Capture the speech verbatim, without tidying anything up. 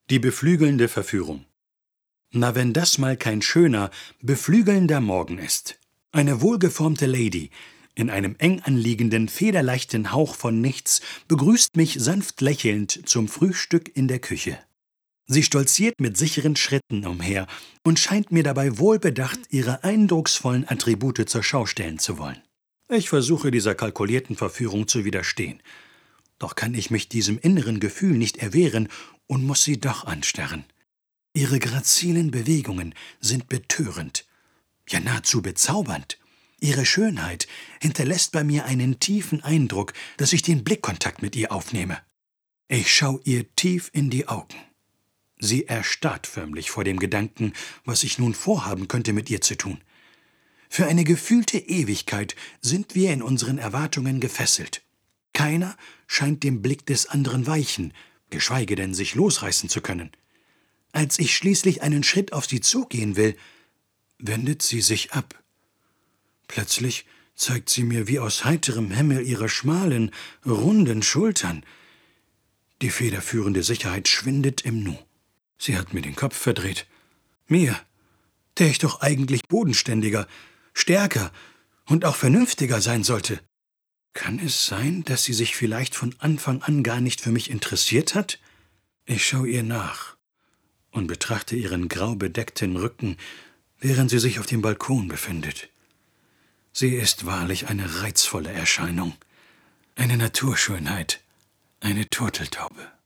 Die beflügelnde Verführung. Na, wenn das mal kein schöner, beflügelnder Morgen ist. Eine wohlgeformte Lady, in einem eng anliegenden, federleichten Hauch von nichts, begrüßt mich sanft lächelnd zum Frühstück in der Küche. Sie stolziert mit sicheren Schritten umher und scheint mir dabei wohlbedacht ihre eindrucksvollen Attribute zur Schau stellen zu wollen. Ich versuche dieser kalkulierten Verführung zu widerstehen. Doch kann ich mich diesem inneren Gefühl nicht erwehren und muss sie doch anstarren. Ihre grazilen Bewegungen sind betörend, ja nahezu bezaubernd. Ihre Schönheit hinterlässt bei mir einen tiefen Eindruck, dass ich den Blickkontakt mit ihr aufnehme. Ich schau ihr tief in die Augen. Sie erstarrt förmlich vor dem Gedanken, was ich nun vorhaben könnte, mit ihr zu tun. Für eine gefühlte Ewigkeit sind wir in unseren Erwartungen gefesselt. Keiner scheint dem Blick des anderen weichen, geschweige denn sich losreißen zu können. Als ich schließlich einen Schritt auf sie zugehen will, wendet sie sich ab. Plötzlich zeigt sie mir wie aus heiterem Himmel ihre schmalen, runden Schultern. Die federführende Sicherheit schwindet im Nu. Sie hat mir den Kopf verdreht. Mir, der ich doch eigentlich bodenständiger, stärker und auch vernünftiger sein sollte. Kann es sein, dass sie sich vielleicht von Anfang an gar nicht für mich interessiert hat? Ich schaue ihr nach und betrachte ihren grau bedeckten Rücken, während sie sich auf dem Balkon befindet. Sie ist wahrlich eine reizvolle Erscheinung, eine Naturschönheit, eine Turteltaube.